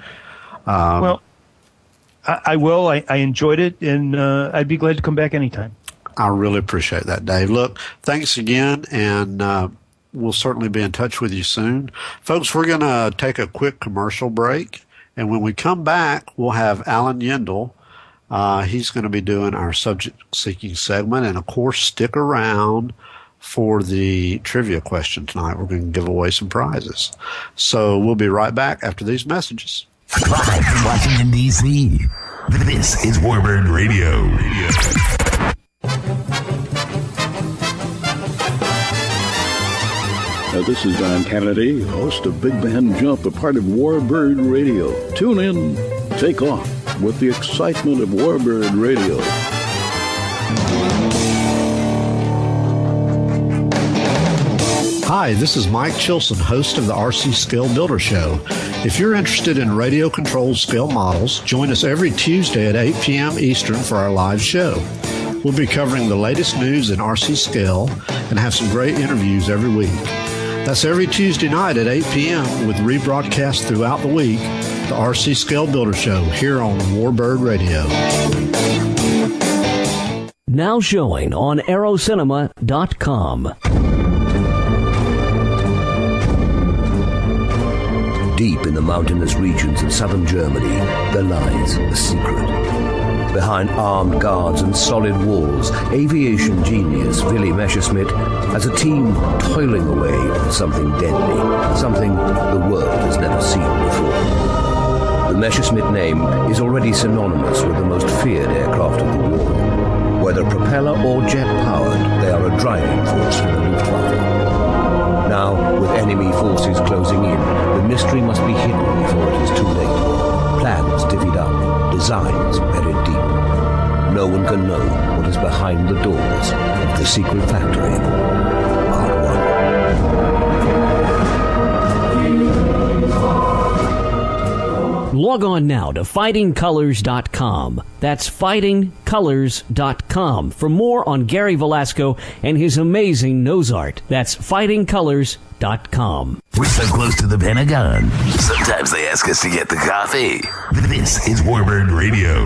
Um, well, I, I will. I, I enjoyed it, and uh, I'd be glad to come back anytime. I really appreciate that, Dave. Look, thanks again, and uh, we'll certainly be in touch with you soon, folks. We're going to take a quick commercial break, and when we come back, we'll have Alan Yendel. Uh, he's going to be doing our subject-seeking segment, and, of course, stick around for the trivia question tonight. We're going to give away some prizes. So we'll be right back after these messages. Live from Washington, D C, this is Warbird Radio. Now, this is Don Kennedy, host of Big Band Jump, a part of Warbird Radio. Tune in, take off with the excitement of Warbird Radio. Hi, this is Mike Chilson, host of the R C Scale Builder Show. If you're interested in radio-controlled scale models, join us every Tuesday at eight p.m. Eastern for our live show. We'll be covering the latest news in R C Scale and have some great interviews every week. That's every Tuesday night at eight p.m. with rebroadcast throughout the week, the R C Scale Builder Show here on Warbird Radio. Now showing on Aero Cinema dot com. Deep in the mountainous regions of southern Germany, there lies a secret. Behind armed guards and solid walls, aviation genius Willy Messerschmitt has a team toiling away for something deadly, something the world has never seen before. The Messerschmitt name is already synonymous with the most feared aircraft of the war. Whether propeller or jet-powered, they are a driving force for the Luftwaffe. Now, with enemy forces closing in, the mystery must be hidden before it is too late. Plans divvied up, designs buried deep. No one can know what is behind the doors of the secret factory. Part one. Log on now to fighting colors dot com. That's fighting colors dot com for more on Gary Velasco and his amazing nose art. That's fighting colors dot com. We're so close to the Pentagon. Sometimes they ask us to get the coffee. This is Warbird Radio.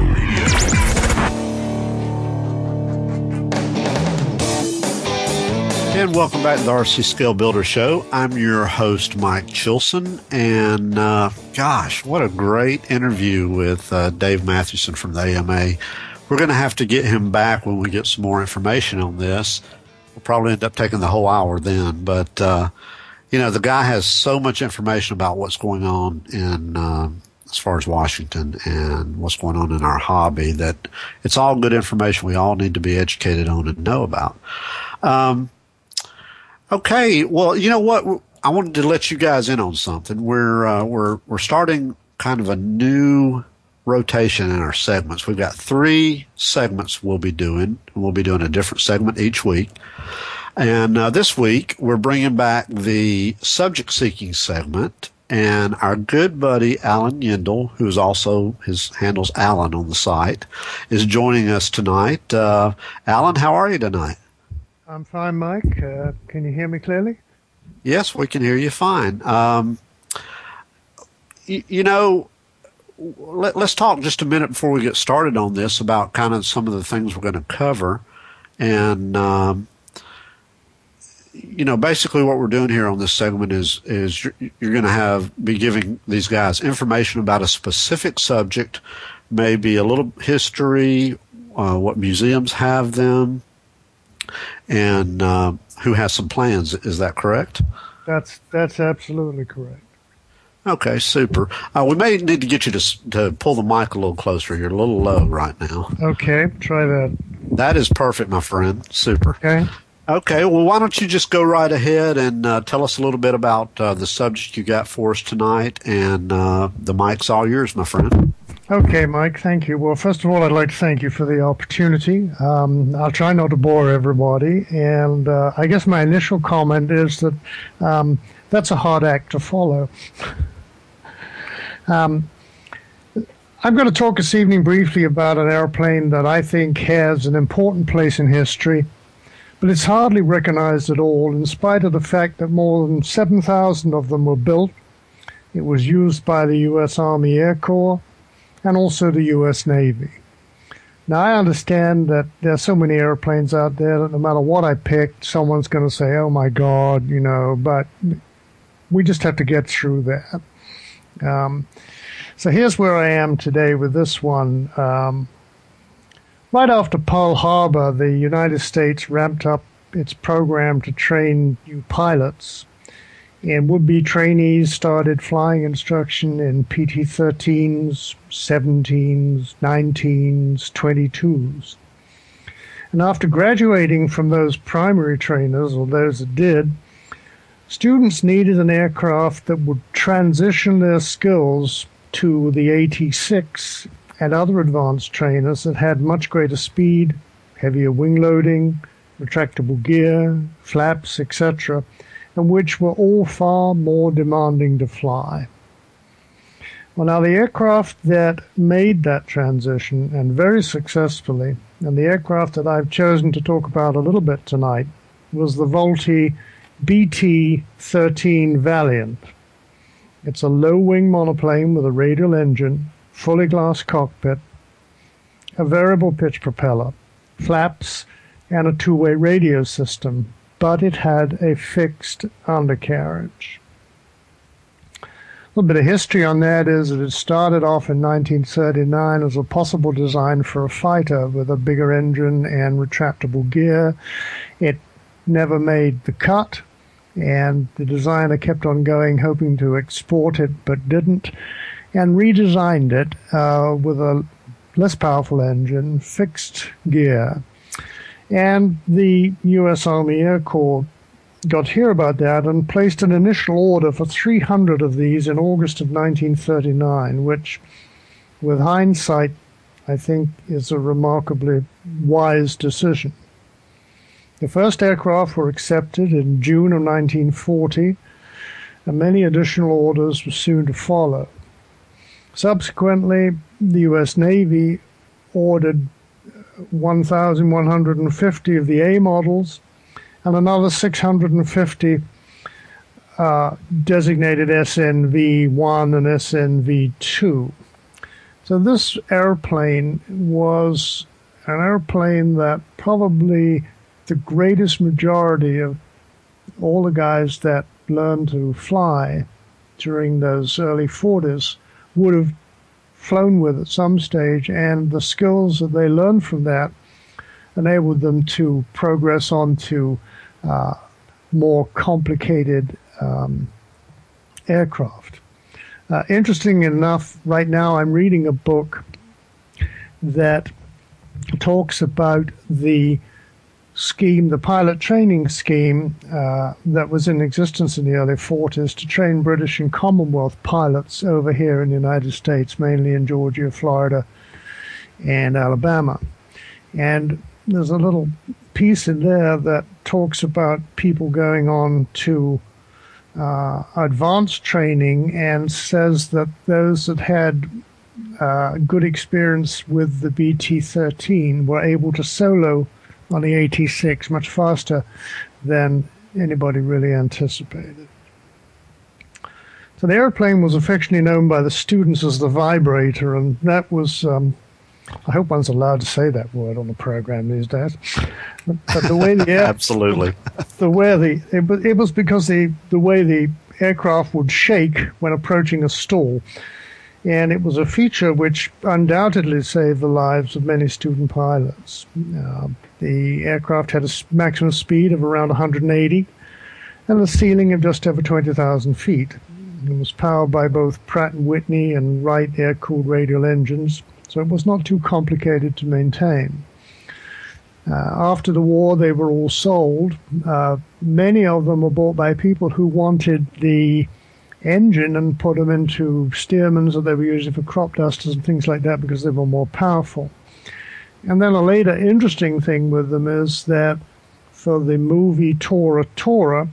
And welcome back to the R C Scale Builder Show. I'm your host, Mike Chilson, and uh, gosh, what a great interview with uh, Dave Mathewson from the A M A. We're going to have to get him back when we get some more information on this. We'll probably end up taking the whole hour then, but uh, you know, the guy has so much information about what's going on in uh, as far as Washington and what's going on in our hobby that it's all good information we all need to be educated on and know about. Um, Okay, well, you know what? I wanted to let you guys in on something. We're uh, we're we're starting kind of a new rotation in our segments. We've got three segments we'll be doing. We'll be doing a different segment each week. And uh, this week we're bringing back the subject-seeking segment, and our good buddy Alan Yendel, who's also his handle's Alan on the site, is joining us tonight. Uh, Alan, how are you tonight? I'm fine, Mike. Uh, can you hear me clearly? Yes, we can hear you fine. Um, you, you know, let, let's talk just a minute before we get started on this about kind of some of the things we're going to cover. And, um, you know, basically what we're doing here on this segment is, is you're, you're going to have, be giving these guys information about a specific subject, maybe a little history, uh, what museums have them, and uh, who has some plans. Is that correct? That's that's absolutely correct. Okay, super. Uh, we may need to get you to to pull the mic a little closer. You're a little low right now. Okay, try that. That is perfect, my friend. Super. Okay. Okay, well, why don't you just go right ahead and uh, tell us a little bit about uh, the subject you got for us tonight, and uh, the mic's all yours, my friend. Okay, Mike, thank you. Well, first of all, I'd like to thank you for the opportunity. Um, I'll try not to bore everybody, and uh, I guess my initial comment is that um, that's a hard act to follow. um, I'm going to talk this evening briefly about an airplane that I think has an important place in history, but it's hardly recognized at all, in spite of the fact that more than seven thousand of them were built. It was used by the U S Army Air Corps and also the U S Navy. Now, I understand that there are so many airplanes out there that no matter what I pick, someone's going to say, oh, my God, you know, but we just have to get through that. Um, so here's where I am today with this one. Um, right after Pearl Harbor, the United States ramped up its program to train new pilots, and would-be trainees started flying instruction in P T thirteens, seventeens, nineteens, twenty-twos. And after graduating from those primary trainers, or those that did, students needed an aircraft that would transition their skills to the A T six and other advanced trainers that had much greater speed, heavier wing loading, retractable gear, flaps, et cetera, and which were all far more demanding to fly. Well, now the aircraft that made that transition, and very successfully, and the aircraft that I've chosen to talk about a little bit tonight, was the Vultee B T thirteen Valiant. It's a low-wing monoplane with a radial engine, fully glass cockpit, a variable pitch propeller, flaps, and a two-way radio system, but it had a fixed undercarriage. A little bit of history on that is that it started off in nineteen thirty-nine as a possible design for a fighter with a bigger engine and retractable gear. It never made the cut, and the designer kept on going, hoping to export it, but didn't, and redesigned it uh, with a less powerful engine, fixed gear. And the U S Army Air Corps got to hear about that and placed an initial order for three hundred of these in August of nineteen thirty-nine, which, with hindsight, I think is a remarkably wise decision. The first aircraft were accepted in June of nineteen forty, and many additional orders were soon to follow. Subsequently, the U S Navy ordered one thousand one hundred fifty of the A models and another six hundred fifty uh, designated S N V one and S N V two. So this airplane was an airplane that probably the greatest majority of all the guys that learned to fly during those early forties would have flown with at some stage, and the skills that they learned from that enabled them to progress on to uh, more complicated um, aircraft. Uh, interesting enough, right now I'm reading a book that talks about the scheme, the pilot training scheme uh, that was in existence in the early forties to train British and Commonwealth pilots over here in the United States, mainly in Georgia, Florida, and Alabama. And there's a little piece in there that talks about people going on to uh, advanced training and says that those that had uh, good experience with the B T thirteen were able to solo on the A T six much faster than anybody really anticipated. So the airplane was affectionately known by the students as the Vibrator, and that was, um, I hope one's allowed to say that word on the program these days. But the way the air, absolutely, the way the it was, it was because the the way the aircraft would shake when approaching a stall. And it was a feature which undoubtedly saved the lives of many student pilots. Uh, the aircraft had a maximum speed of around one hundred eighty and a ceiling of just over twenty thousand feet. It was powered by both Pratt and Whitney and Wright air-cooled radial engines, so it was not too complicated to maintain. Uh, after the war, they were all sold. Uh, many of them were bought by people who wanted the engine and put them into Stearmans that they were using for crop dusters and things like that because they were more powerful. And then a later interesting thing with them is that for the movie Tora Tora,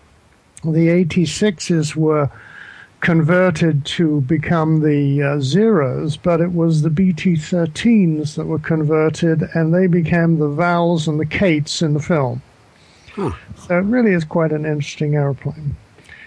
the A T sixes were converted to become the uh, Zeros, but it was the B T thirteens that were converted, and they became the Vals and the Kates in the film. Huh. So it really is quite an interesting airplane.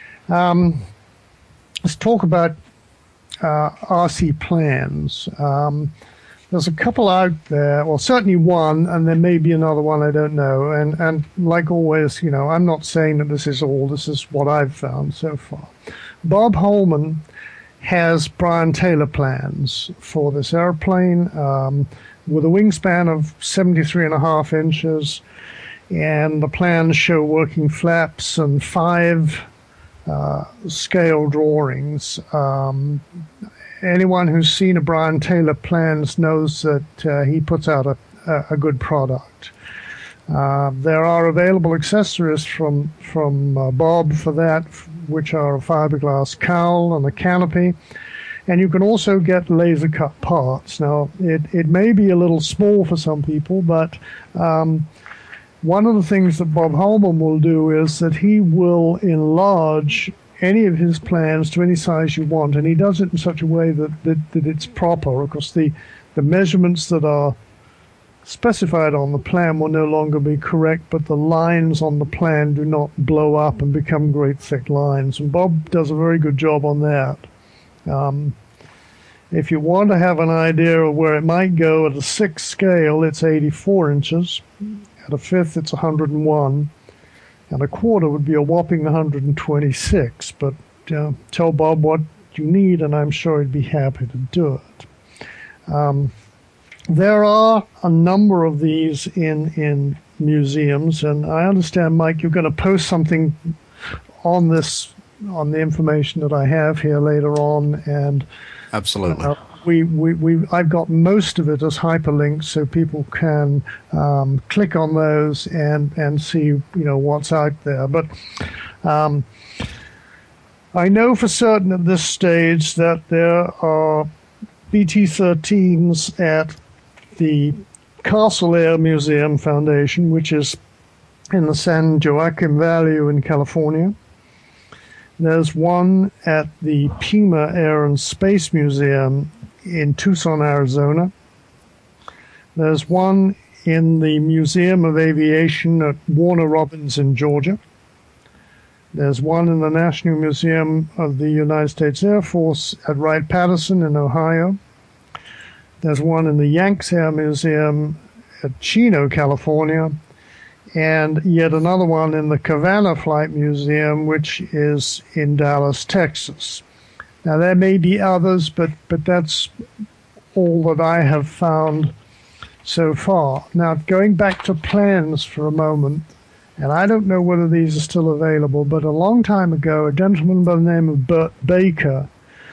Um, Let's talk about uh, R C plans. Um, there's a couple out there, well, certainly one, and there may be another one, I don't know. And, and like always, you know, I'm not saying that this is all, this is what I've found so far. Bob Holman has Brian Taylor plans for this airplane um, with a wingspan of seventy-three and a half inches, and the plans show working flaps and five Uh, scale drawings. Um, anyone who's seen a Brian Taylor plans knows that uh, he puts out a, a, a good product. Uh, there are available accessories from from uh, Bob for that, which are a fiberglass cowl and a canopy, and you can also get laser cut parts. Now, it, it may be a little small for some people, but um, one of the things that Bob Holman will do is that he will enlarge any of his plans to any size you want, and he does it in such a way that, that, that it's proper. Of course, the, the measurements that are specified on the plan will no longer be correct, but the lines on the plan do not blow up and become great thick lines, and Bob does a very good job on that. Um, if you want to have an idea of where it might go, at a sixth scale, it's eighty-four inches. At a fifth, it's one hundred one. And a quarter would be a whopping one hundred twenty-six. But uh, tell Bob what you need, and I'm sure he'd be happy to do it. Um, there are a number of these in, in museums, and I understand, Mike, you're going to post something on this, on the information that I have here later on. And absolutely. Uh, We, we, we, I've got most of it as hyperlinks, so people can um, click on those and, and see, you know, what's out there. But um, I know for certain at this stage that there are B T thirteens at the Castle Air Museum Foundation, which is in the San Joaquin Valley in California. There's one at the Pima Air and Space Museum in Tucson, Arizona. There's one in the Museum of Aviation at Warner Robins in Georgia. There's one in the National Museum of the United States Air Force at Wright-Patterson in Ohio. There's one in the Yanks Air Museum at Chino, California. And yet another one in the Cavana Flight Museum, which is in Dallas, Texas. Now, there may be others, but, but that's all that I have found so far. Now, going back to plans for a moment, and I don't know whether these are still available, but a long time ago, a gentleman by the name of Burt Baker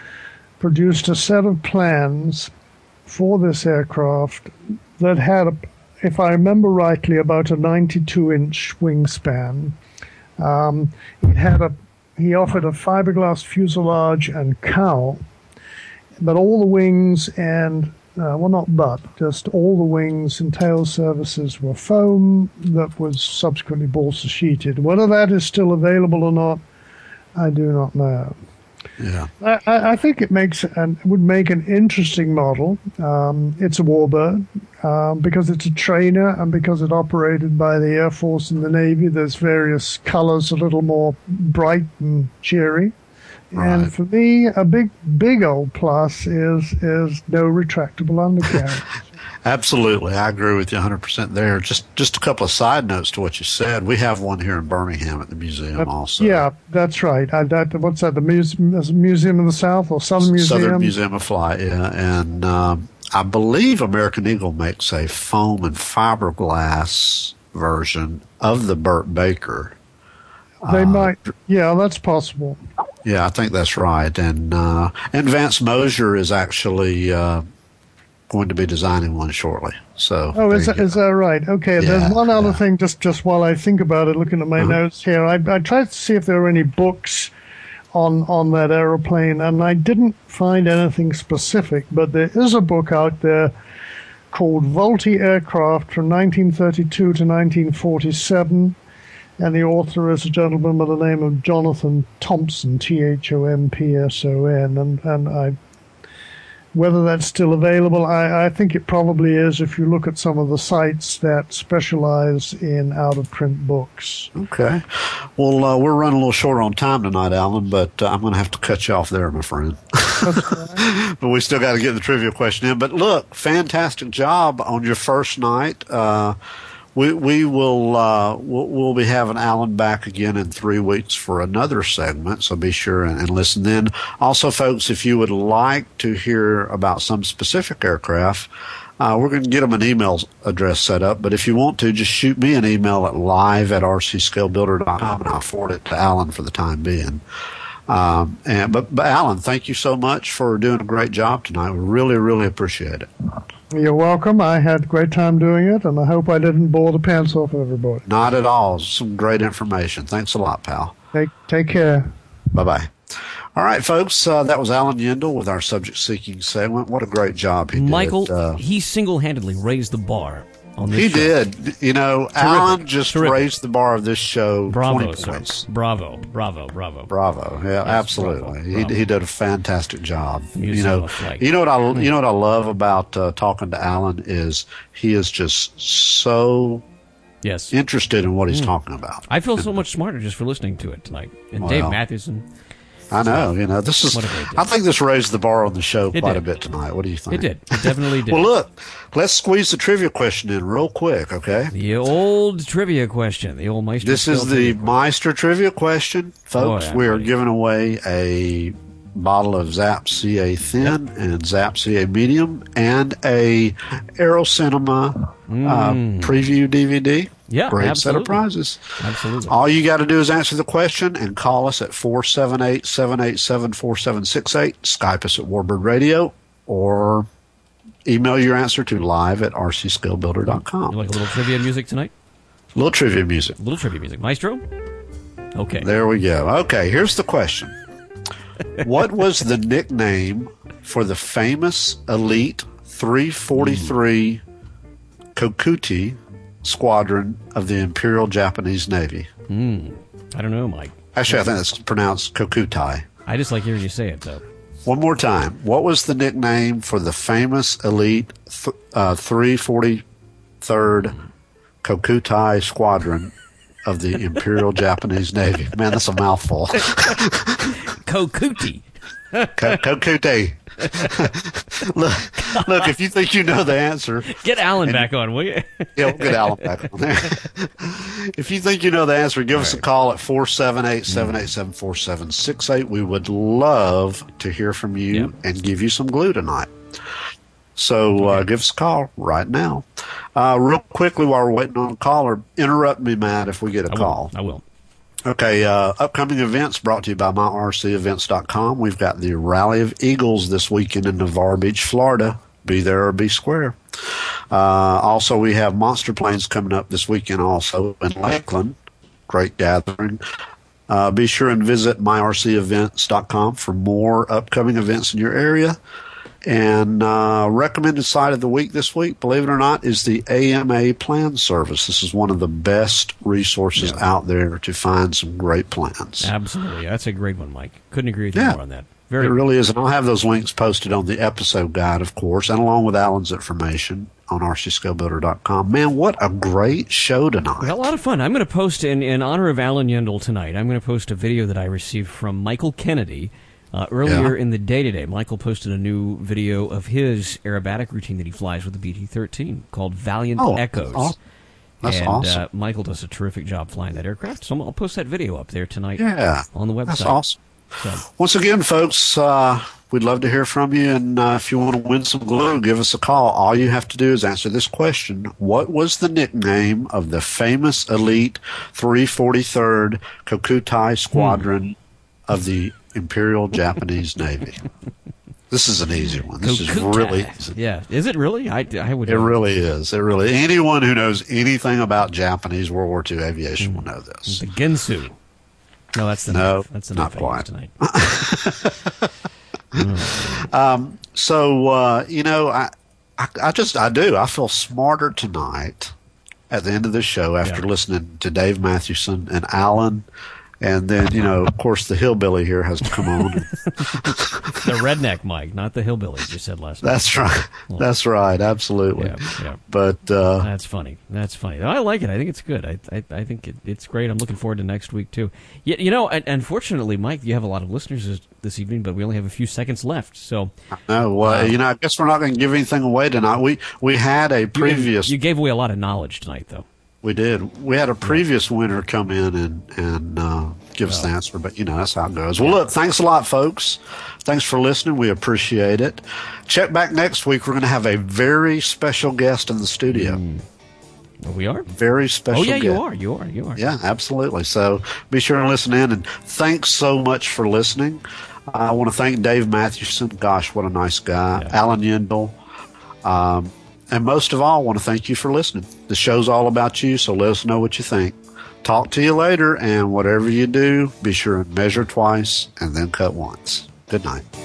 produced a set of plans for this aircraft that had, a, if I remember rightly, about a ninety-two inch wingspan. Um, it had a He offered a fiberglass fuselage and cowl, but all the wings and, uh, well, not but, just all the wings and tail surfaces were foam that was subsequently balsa sheeted. Whether that is still available or not, I do not know. Yeah, I, I think it makes an would make an interesting model. Um, it's a warbird um, because it's a trainer and because it's operated by the Air Force and the Navy. There's various colors, a little more bright and cheery. Right. And for me, a big, big old plus is is no retractable undercarriage. Absolutely. I agree with you one hundred percent there. Just just a couple of side notes to what you said. We have one here in Birmingham at the museum uh, also. Yeah, that's right. I, that, what's that, the Muse- Museum of the South or Southern Museum? Southern Museum of Flight, yeah. And um, I believe American Eagle makes a foam and fiberglass version of the Burt Baker. They uh, might. Yeah, that's possible. Yeah, I think that's right. And, uh, and Vance Mosier is actually... Uh, going to be designing one shortly. So oh, is that, is that right? Okay, yeah, there's one other yeah. thing, just, just while I think about it, looking at my uh-huh. notes here. I, I tried to see if there were any books on, on that aeroplane, and I didn't find anything specific, but there is a book out there called Vultee Aircraft from nineteen thirty-two to nineteen forty-seven, and the author is a gentleman by the name of Jonathan Thompson, T H O M P S O N, and, and I Whether that's still available, I, I think it probably is if you look at some of the sites that specialize in out-of-print books. Okay. Well, uh, we're running a little short on time tonight, Alan, but uh, I'm going to have to cut you off there, my friend. That's right. But we still got to get the trivia question in. But look, fantastic job on your first night. Uh, we we will uh, we'll, we'll be having Alan back again in three weeks for another segment, so be sure and, and listen then. Also, folks, if you would like to hear about some specific aircraft, uh, we're going to get them an email address set up. But if you want to, just shoot me an email at live at r c scale builder dot com, and I'll forward it to Alan for the time being. Um, and but, but Alan, thank you so much for doing a great job tonight. We really, really appreciate it. You're welcome. I had a great time doing it, and I hope I didn't bore the pants off everybody. Not at all. Some great information. Thanks a lot, pal. Take, take care. Bye-bye. All right, folks, uh, that was Alan Yindle with our subject-seeking segment. What a great job he Michael, did. Uh, he single-handedly raised the bar. on this he show. did. You know, Terrific. Alan just Terrific. raised the bar of this show Bravo, twenty sir. points. Bravo, bravo, bravo. Bravo. Yeah, Yes, absolutely. bravo, he bravo. he did a fantastic job. Museum you know, of Flight. you know what I you know what I love about uh, talking to Alan is he is just so Yes. interested in what he's Mm. talking about. I feel so much smarter just for listening to it tonight. And Well, Dave Mathewson. I know. You know, this is. What a great day. I think this raised the bar on the show It quite did. a bit tonight. What do you think? It did. It definitely did. Well, look, let's squeeze the trivia question in real quick, okay? The old trivia question. The old Meister. This is Skill the trivia Meister trivia question, folks. Boy, I'm we are ready. giving away a bottle of Zap C A Thin and Zap C A Medium and a Aero Cinema uh, preview D V D. Mm. Yeah, Great absolutely. set of prizes. Absolutely. All you got to do is answer the question and call us at four seven eight, seven eight seven, four seven six eight. Skype us at Warbird Radio or email your answer to live at r c skill builder dot com. You like a little trivia music tonight? little trivia music. Little trivia music. Maestro? Okay. There we go. Okay, here's the question. What was the nickname for the famous elite three forty-three Kokuti squadron of the Imperial Japanese Navy? Hmm. I don't know, Mike. Actually, I think it's pronounced Kokutai. I just like hearing you say it, though. One more time. What was the nickname for the famous elite th- uh, three forty-third Kokutai squadron of the Imperial Japanese Navy? Man, that's a mouthful. Kokuti. Ko- Kokutai. look, look, if you think you know the answer, Get Alan back on, will you? yeah, we'll get Alan back on there. If you think you know the answer, give us a call at four seven eight, seven eight seven, four seven six eight. We would love to hear from you Yep. and give you some glue tonight. So uh, give us a call right now. Uh, real quickly while we're waiting on a caller, interrupt me, Matt, if we get a I call. will. I will. Okay, uh, upcoming events brought to you by my r c events dot com. We've got the Rally of Eagles this weekend in Navarre Beach, Florida. Be there or be square. Uh, also, we have Monster Planes coming up this weekend also in Lakeland. Great gathering. Uh, be sure and visit my r c events dot com for more upcoming events in your area. And uh, recommended site of the week this week, believe it or not, is the A M A Plan Service. This is one of the best resources out there to find some great plans. Absolutely. That's a great one, Mike. Couldn't agree with you Yeah. more on that. Very It really is. And I'll have those links posted on the episode guide, of course, and along with Alan's information on r c skill builder dot com. Man, what a great show tonight. We had a lot of fun. I'm going to post, in, in honor of Alan Yendel tonight, I'm going to post a video that I received from Michael Kennedy uh, earlier Yeah. in the day today. Michael posted a new video of his aerobatic routine that he flies with the B T thirteen called Valiant Oh, Echoes. that's awesome. That's and, awesome. Uh, Michael does a terrific job flying that aircraft, so I'll post that video up there tonight Yeah. on the website. That's awesome. So, Once again, folks, uh, we'd love to hear from you. And uh, if you want to win some glue, give us a call. All you have to do is answer this question. What was the nickname of the famous elite three forty-third Kokutai squadron of the Imperial Japanese Navy? This is an easy one. This is Kokutai. really easy. Yeah. Is it really? I, I would. It really is. It really. Anyone who knows anything about Japanese World War Two aviation will know this. The Gensu. No, that's the No, knife. That's the not knife I used quite. tonight. Um, so uh, you know, I, I, I just I do. I feel smarter tonight at the end of the show after Yeah. listening to Dave Mathewson and Alan, and then you know, of course, the hillbilly here has to come on. The redneck Mike, not the hillbilly you said last night. That's right. That's right. Absolutely. Yeah, yeah. But uh, That's funny. That's funny. I like it. I think it's good. I I, I think it, it's great. I'm looking forward to next week too. You, you know, and, unfortunately, Mike, you have a lot of listeners this, this evening, but we only have a few seconds left. So no, well, you know, I guess we're not going to give anything away tonight. We we had a previous. you, you gave away a lot of knowledge tonight, though. We did. We had a previous winner come in and and uh, give us the answer, but you know that's how it goes. Well, look, thanks a lot, folks. Thanks for listening. We appreciate it. Check back next week. We're going to have a very special guest in the studio. Mm. We are. Very special. Oh yeah, guest. you are. You are. You are. Yeah, absolutely. So be sure and listen in. And thanks so much for listening. I want to thank Dave Mathewson. Gosh, what a nice guy. Yeah. Alan Yendel. Um, and most of all, I want to thank you for listening. The show's all about you, so let us know what you think. Talk to you later, and whatever you do, be sure and measure twice and then cut once. Good night.